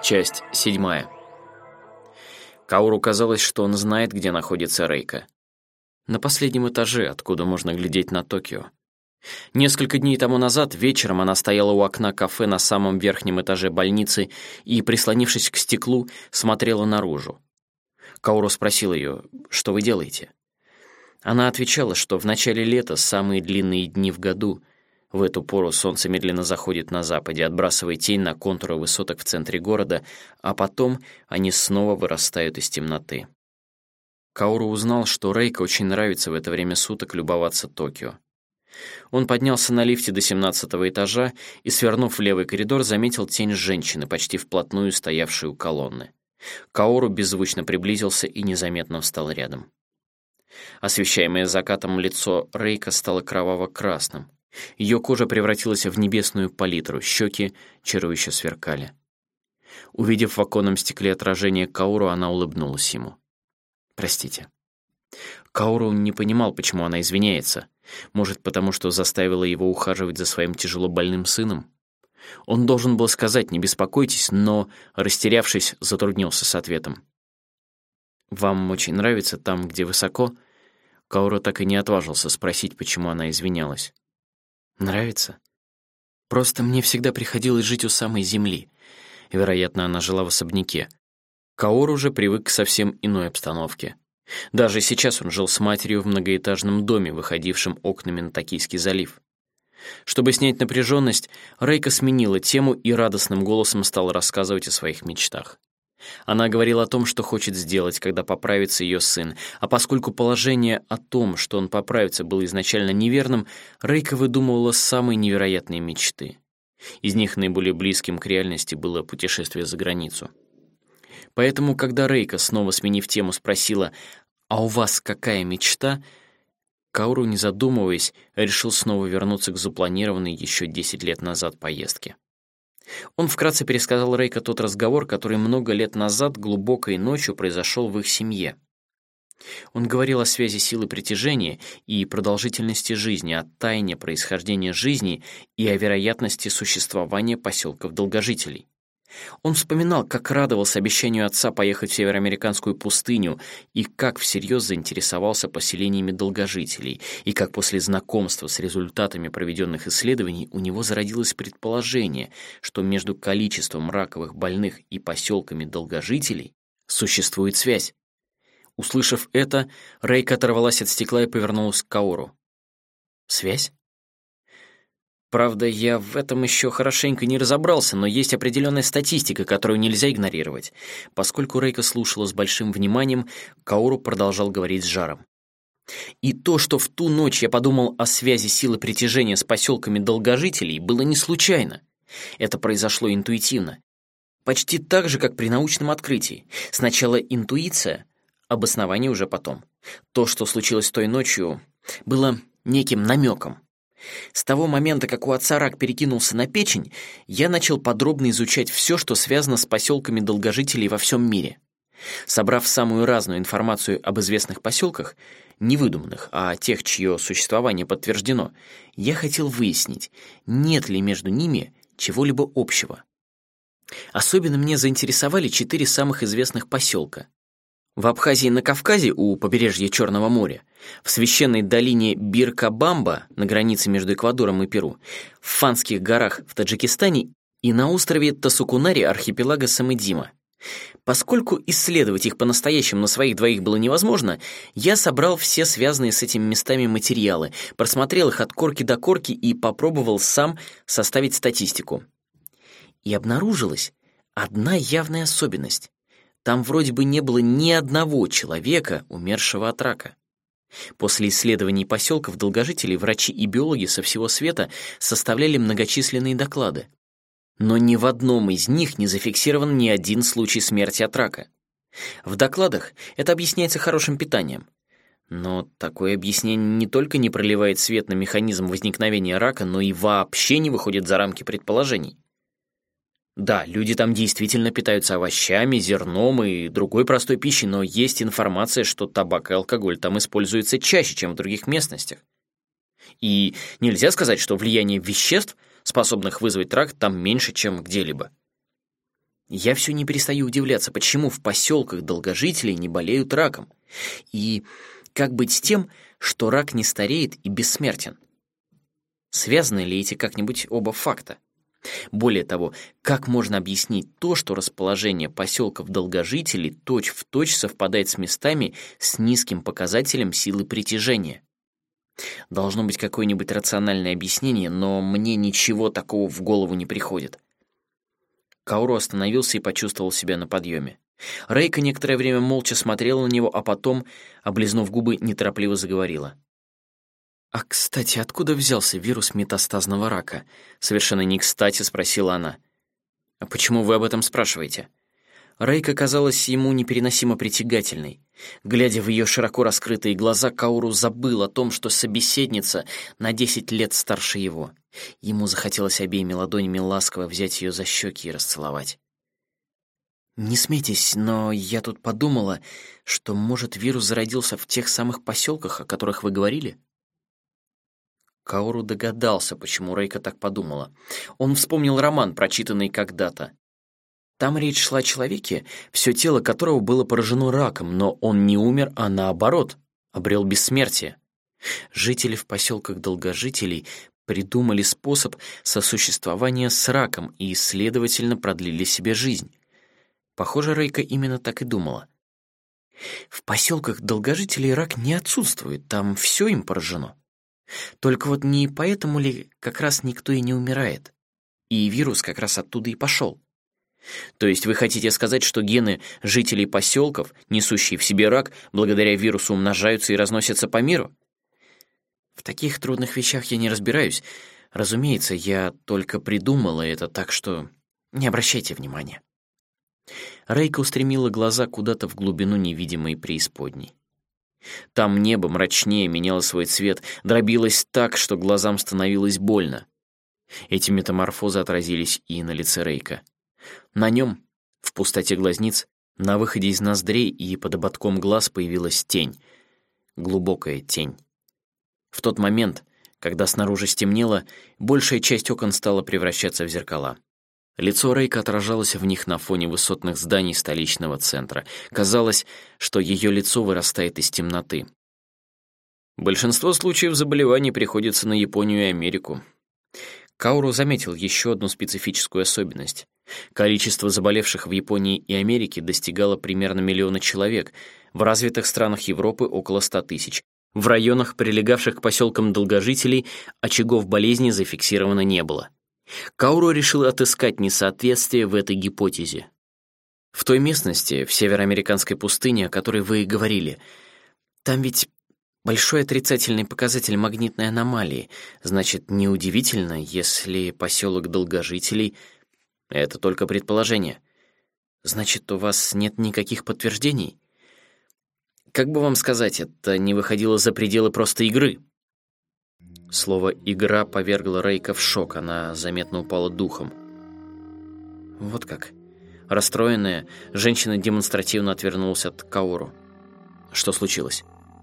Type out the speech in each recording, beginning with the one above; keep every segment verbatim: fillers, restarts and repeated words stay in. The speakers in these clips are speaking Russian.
Часть седьмая. Каору казалось, что он знает, где находится Рейка. На последнем этаже, откуда можно глядеть на Токио. Несколько дней тому назад вечером она стояла у окна кафе на самом верхнем этаже больницы и, прислонившись к стеклу, смотрела наружу. Каору спросил ее: «Что вы делаете?» Она отвечала, что в начале лета самые длинные дни в году. В эту пору солнце медленно заходит на западе, отбрасывая тень на контуры высоток в центре города, а потом они снова вырастают из темноты. Каору узнал, что Рейка очень нравится в это время суток любоваться Токио. Он поднялся на лифте до семнадцатого этажа и, свернув в левый коридор, заметил тень женщины, почти вплотную стоявшей у колонны. Каору беззвучно приблизился и незаметно встал рядом. Освещаемое закатом лицо Рейка стало кроваво-красным. Ее кожа превратилась в небесную палитру, щеки чарующе сверкали. Увидев в оконном стекле отражение Каору, она улыбнулась ему. «Простите». Каору не понимал, почему она извиняется. Может, потому что заставила его ухаживать за своим тяжело больным сыном? Он должен был сказать «не беспокойтесь», но, растерявшись, затруднился с ответом. «Вам очень нравится там, где высоко?» Каору так и не отважился спросить, почему она извинялась. «Нравится? Просто мне всегда приходилось жить у самой земли. Вероятно, она жила в особняке. Каору же привык к совсем иной обстановке. Даже сейчас он жил с матерью в многоэтажном доме, выходившем окнами на Токийский залив. Чтобы снять напряженность, Рейка сменила тему и радостным голосом стала рассказывать о своих мечтах. Она говорила о том, что хочет сделать, когда поправится ее сын, а поскольку положение о том, что он поправится, было изначально неверным, Рейка выдумывала самые невероятные мечты. Из них наиболее близким к реальности было путешествие за границу. Поэтому, когда Рейка, снова сменив тему, спросила: «А у вас какая мечта?», Каору, не задумываясь, решил снова вернуться к запланированной еще десять лет назад поездке. Он вкратце пересказал Рейка тот разговор, который много лет назад глубокой ночью произошел в их семье. Он говорил о связи силы притяжения и продолжительности жизни, о тайне происхождения жизни и о вероятности существования поселков-долгожителей. Он вспоминал, как радовался обещанию отца поехать в североамериканскую пустыню и как всерьез заинтересовался поселениями долгожителей, и как после знакомства с результатами проведенных исследований у него зародилось предположение, что между количеством раковых больных и поселками долгожителей существует связь. Услышав это, Рейка оторвалась от стекла и повернулась к Каору. «Связь? Правда, я в этом еще хорошенько не разобрался, но есть определенная статистика, которую нельзя игнорировать». Поскольку Рейка слушала с большим вниманием, Каору продолжал говорить с жаром. «И то, что в ту ночь я подумал о связи силы притяжения с поселками долгожителей, было не случайно. Это произошло интуитивно. Почти так же, как при научном открытии. Сначала интуиция, обоснование уже потом. То, что случилось той ночью, было неким намеком. С того момента, как у отца рак перекинулся на печень, я начал подробно изучать все, что связано с поселками долгожителей во всем мире. Собрав самую разную информацию об известных поселках, не выдуманных, а тех, чье существование подтверждено, я хотел выяснить, нет ли между ними чего-либо общего. Особенно меня заинтересовали четыре самых известных поселка. В Абхазии на Кавказе у побережья Черного моря, в священной долине Бирка-Бамба на границе между Эквадором и Перу, в Фанских горах в Таджикистане и на острове Тасукунари архипелага Самыдима. Поскольку исследовать их по-настоящему на своих двоих было невозможно, я собрал все связанные с этими местами материалы, просмотрел их от корки до корки и попробовал сам составить статистику. И обнаружилась одна явная особенность. Там вроде бы не было ни одного человека, умершего от рака. После исследований поселков долгожителей врачи и биологи со всего света составляли многочисленные доклады. Но ни в одном из них не зафиксирован ни один случай смерти от рака. В докладах это объясняется хорошим питанием. Но такое объяснение не только не проливает свет на механизм возникновения рака, но и вообще не выходит за рамки предположений. Да, люди там действительно питаются овощами, зерном и другой простой пищей, но есть информация, что табак и алкоголь там используются чаще, чем в других местностях. И нельзя сказать, что влияние веществ, способных вызвать рак, там меньше, чем где-либо. Я все не перестаю удивляться, почему в поселках долгожителей не болеют раком. И как быть с тем, что рак не стареет и бессмертен? Связаны ли эти как-нибудь оба факта? Более того, как можно объяснить то, что расположение поселков долгожителей точь-в-точь совпадает с местами с низким показателем силы притяжения? Должно быть какое-нибудь рациональное объяснение, но мне ничего такого в голову не приходит. Каору остановился и почувствовал себя на подъеме. Рейка некоторое время молча смотрела на него, а потом, облизнув губы, неторопливо заговорила. «А, кстати, откуда взялся вирус метастазного рака?» Совершенно не кстати спросила она. «А почему вы об этом спрашиваете?» Рейка казалась ему непереносимо притягательной. Глядя в ее широко раскрытые глаза, Каору забыл о том, что собеседница на десять лет старше его. Ему захотелось обеими ладонями ласково взять ее за щеки и расцеловать. «Не смейтесь, но я тут подумала, что, может, вирус зародился в тех самых поселках, о которых вы говорили?» Каору догадался, почему Рейка так подумала. Он вспомнил роман, прочитанный когда-то. Там речь шла о человеке, все тело которого было поражено раком, но он не умер, а наоборот, обрел бессмертие. Жители в поселках долгожителей придумали способ сосуществования с раком и, следовательно, продлили себе жизнь. Похоже, Рейка именно так и думала. В поселках долгожителей рак не отсутствует, там все им поражено. Только вот не поэтому ли как раз никто и не умирает? И вирус как раз оттуда и пошел. То есть вы хотите сказать, что гены жителей поселков, несущие в себе рак, благодаря вирусу умножаются и разносятся по миру? В таких трудных вещах я не разбираюсь. Разумеется, я только придумала это, так что не обращайте внимания. Рейка устремила глаза куда-то в глубину невидимой преисподней. Там небо мрачнее меняло свой цвет, дробилось так, что глазам становилось больно. Эти метаморфозы отразились и на лице Рейка. На нем, в пустоте глазниц, на выходе из ноздрей и под ободком глаз появилась тень. Глубокая тень. В тот момент, когда снаружи стемнело, большая часть окон стала превращаться в зеркала. Лицо Рейка отражалось в них на фоне высотных зданий столичного центра. Казалось, что ее лицо вырастает из темноты. Большинство случаев заболеваний приходится на Японию и Америку. Каору заметил еще одну специфическую особенность. Количество заболевших в Японии и Америке достигало примерно миллиона человек, в развитых странах Европы около ста тысяч. В районах, прилегавших к поселкам долгожителей, очагов болезни зафиксировано не было. Каору решил отыскать несоответствие в этой гипотезе. В той местности, в североамериканской пустыне, о которой вы говорили, там ведь большой отрицательный показатель магнитной аномалии. Значит, неудивительно, если поселок долгожителей — это только предположение. Значит, у вас нет никаких подтверждений? Как бы вам сказать, это не выходило за пределы просто игры. Слово «игра» повергло Рейка в шок, она заметно упала духом. Вот как. Расстроенная, женщина демонстративно отвернулась от Каору. Что случилось?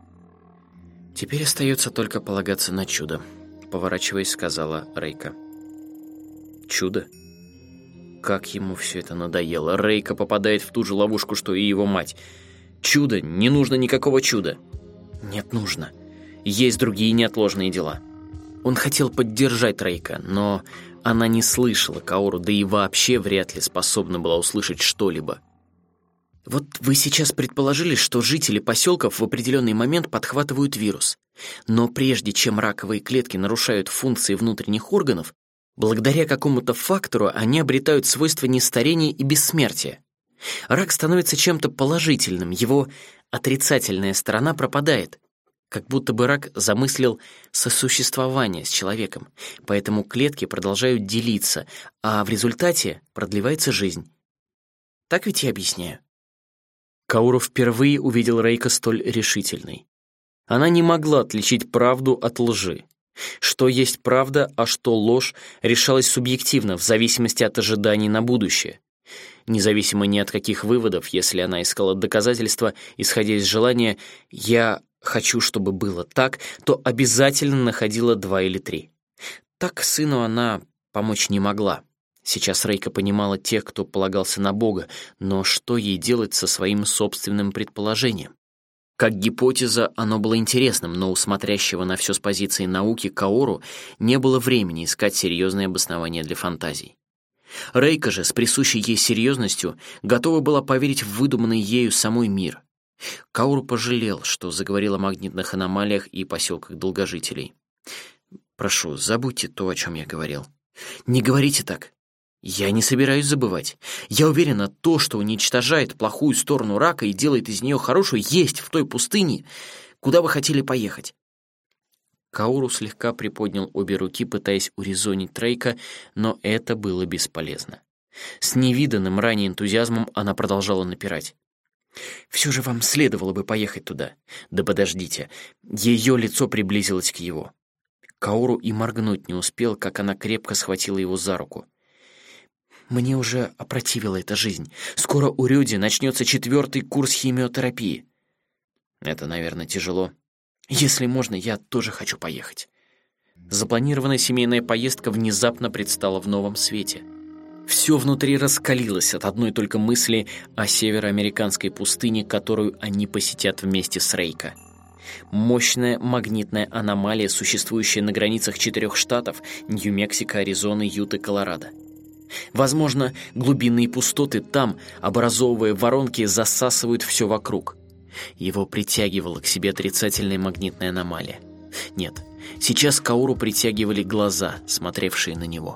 «Теперь остается только полагаться на чудо», — поворачиваясь, сказала Рейка. «Чудо?» Как ему все это надоело. Рейка попадает в ту же ловушку, что и его мать. «Чудо! Не нужно никакого чуда!» «Нет, нужно. Есть другие неотложные дела». Он хотел поддержать Рейка, но она не слышала Каору, да и вообще вряд ли способна была услышать что-либо. Вот вы сейчас предположили, что жители поселков в определенный момент подхватывают вирус. Но прежде чем раковые клетки нарушают функции внутренних органов, благодаря какому-то фактору они обретают свойства нестарения и бессмертия. Рак становится чем-то положительным, его отрицательная сторона пропадает. Как будто бы рак замыслил сосуществование с человеком, поэтому клетки продолжают делиться, а в результате продлевается жизнь. Так ведь я объясняю. Каору впервые увидел Рейка столь решительной. Она не могла отличить правду от лжи. Что есть правда, а что ложь, решалось субъективно, в зависимости от ожиданий на будущее. Независимо ни от каких выводов, если она искала доказательства, исходя из желания «я хочу, чтобы было так», то обязательно находила два или три. Так сыну она помочь не могла. Сейчас Рейка понимала тех, кто полагался на Бога, но что ей делать со своим собственным предположением? Как гипотеза оно было интересным, но у смотрящего на все с позиции науки Каору не было времени искать серьезные обоснования для фантазий. Рейка же с присущей ей серьезностью готова была поверить в выдуманный ею самой мир. Каору пожалел, что заговорил о магнитных аномалиях и поселках долгожителей. «Прошу, забудьте то, о чем я говорил. Не говорите так. Я не собираюсь забывать. Я уверена, то, что уничтожает плохую сторону рака и делает из нее хорошую, есть в той пустыне, куда вы хотели поехать». Каору слегка приподнял обе руки, пытаясь урезонить Рейка, но это было бесполезно. С невиданным ранее энтузиазмом она продолжала напирать. «Все же вам следовало бы поехать туда. Да подождите». Ее лицо приблизилось к его. Каору и моргнуть не успел, как она крепко схватила его за руку. «Мне уже опротивила эта жизнь. Скоро у Рёди начнется четвертый курс химиотерапии». «Это, наверное, тяжело. Если можно, я тоже хочу поехать». Запланированная семейная поездка внезапно предстала в новом свете. Все внутри раскалилось от одной только мысли о североамериканской пустыне, которую они посетят вместе с Рейка. Мощная магнитная аномалия, существующая на границах четырех штатов — Нью-Мексико, Аризоны, Юты, Колорадо. Возможно, глубинные пустоты там, образовывая воронки, засасывают все вокруг. Его притягивала к себе отрицательная магнитная аномалия. Нет, сейчас Каору притягивали глаза, смотревшие на него.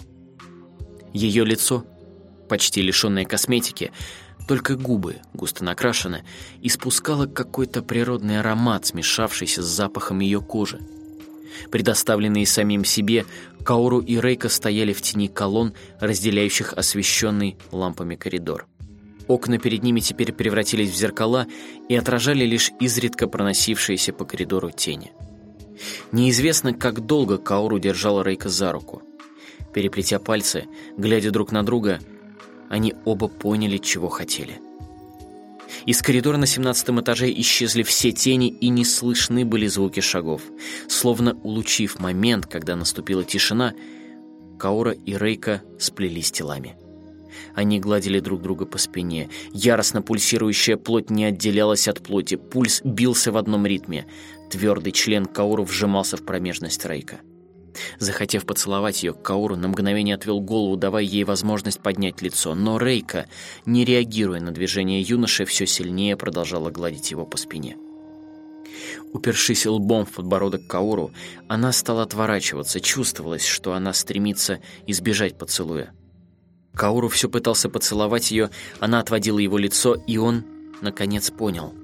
Ее лицо, почти лишенное косметики, только губы, густо накрашены, испускало какой-то природный аромат, смешавшийся с запахом ее кожи. Предоставленные самим себе, Каору и Рейка стояли в тени колонн, разделяющих освещенный лампами коридор. Окна перед ними теперь превратились в зеркала и отражали лишь изредка проносившиеся по коридору тени. Неизвестно, как долго Каору держала Рейка за руку. Переплетя пальцы, глядя друг на друга, они оба поняли, чего хотели. Из коридора на семнадцатом этаже исчезли все тени, и не слышны были звуки шагов. Словно улучив момент, когда наступила тишина, Каора и Рейка сплелись телами. Они гладили друг друга по спине. Яростно пульсирующая плоть не отделялась от плоти. Пульс бился в одном ритме. Твердый член Каору вжимался в промежность Рейка. Захотев поцеловать ее, Каору на мгновение отвел голову, давая ей возможность поднять лицо. Но Рейка, не реагируя на движение юноши, все сильнее продолжала гладить его по спине. Упершись лбом в подбородок Каору, она стала отворачиваться. Чувствовалось, что она стремится избежать поцелуя. Каору все пытался поцеловать ее, она отводила его лицо, и он, наконец, понял.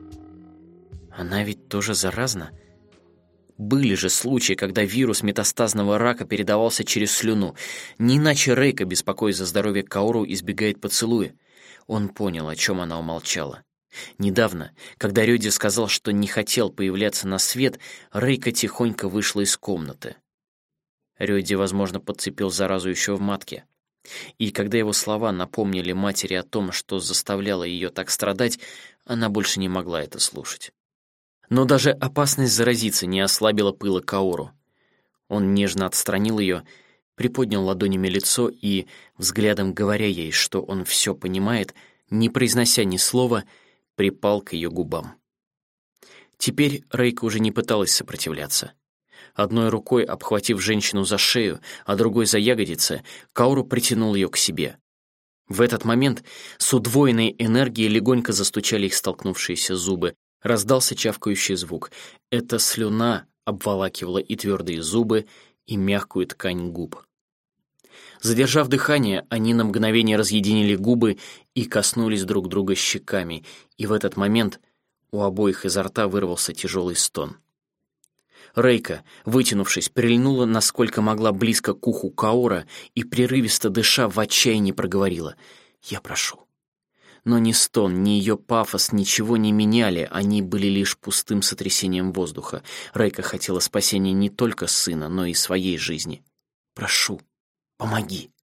Она ведь тоже заразна. Были же случаи, когда вирус метастазного рака передавался через слюну. Не иначе Рейка, беспокоясь за здоровье Каору, избегает поцелуя. Он понял, о чем она умолчала. Недавно, когда Рёди сказал, что не хотел появляться на свет, Рейка тихонько вышла из комнаты. Рёди, возможно, подцепил заразу еще в матке. И когда его слова напомнили матери о том, что заставляло ее так страдать, она больше не могла это слушать. Но даже опасность заразиться не ослабила пыла Каору. Он нежно отстранил ее, приподнял ладонями лицо и, взглядом говоря ей, что он все понимает, не произнося ни слова, припал к ее губам. Теперь Рейка уже не пыталась сопротивляться. Одной рукой обхватив женщину за шею, а другой за ягодицы, Каору притянул ее к себе. В этот момент с удвоенной энергией легонько застучали их столкнувшиеся зубы. Раздался чавкающий звук. Эта слюна обволакивала и твердые зубы, и мягкую ткань губ. Задержав дыхание, они на мгновение разъединили губы и коснулись друг друга щеками, и в этот момент у обоих изо рта вырвался тяжелый стон. Рейка, вытянувшись, прильнула, насколько могла, близко к уху Каора и, прерывисто дыша, в отчаянии проговорила: «Я прошу». Но ни стон, ни ее пафос ничего не меняли, они были лишь пустым сотрясением воздуха. Рейка хотела спасения не только сына, но и своей жизни. «Прошу, помоги».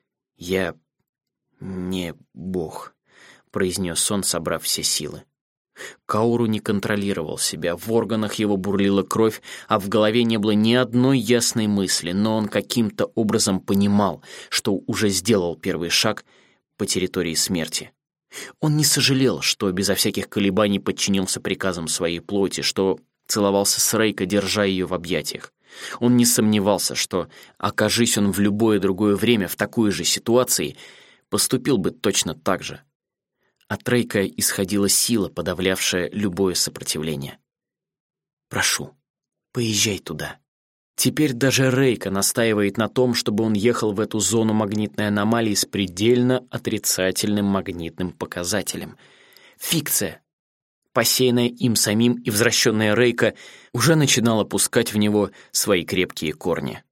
«Я не бог», — произнес он, собрав все силы. Каору не контролировал себя, в органах его бурлила кровь, а в голове не было ни одной ясной мысли, но он каким-то образом понимал, что уже сделал первый шаг по территории смерти. Он не сожалел, что безо всяких колебаний подчинился приказам своей плоти, что целовался с Рейко, держа ее в объятиях. Он не сомневался, что, окажись он в любое другое время в такой же ситуации, поступил бы точно так же. От Рейко исходила сила, подавлявшая любое сопротивление. «Прошу, поезжай туда». Теперь даже Рейко настаивает на том, чтобы он ехал в эту зону магнитной аномалии с предельно отрицательным магнитным показателем. Фикция, посеянная им самим и возвращенная Рейко, уже начинала пускать в него свои крепкие корни.